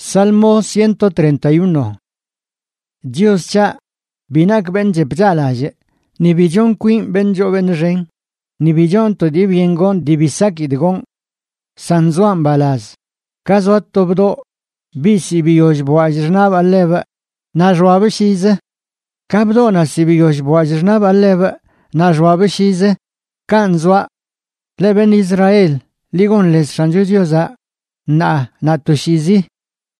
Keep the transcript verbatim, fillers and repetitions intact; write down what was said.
Salmo ciento treinta y uno. Dios cha, binak ben jebjalaje, ni bijon queen ben jo ben ren, ni bijon to di viengon di bisaki dgon, sanzuan balaz, kazwat tobdo, bisi biyoj boajnab aleva, najwabe shize, kabdo nasi biyoj boajnab aleva, najwabe shize, kanzwa, leben Israel, ligon les shanju diosa, na, na to shizi,